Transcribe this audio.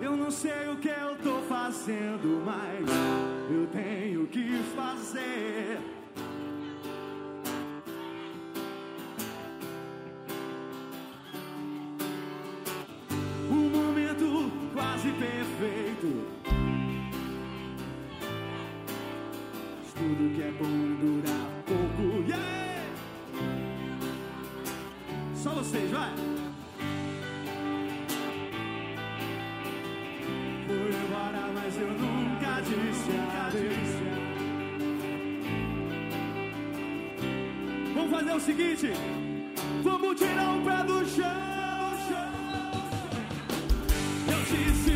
Eu não sei o que eu tô fazendo, mas eu tenho que fazer. Um momento quase perfeito. Tudo que é bom dura pouco. Yeah! Só vocês, vai! Fui embora, mas eu nunca disse adeus. Vamos fazer o seguinte: vamos tirar o pé do chão. Eu disse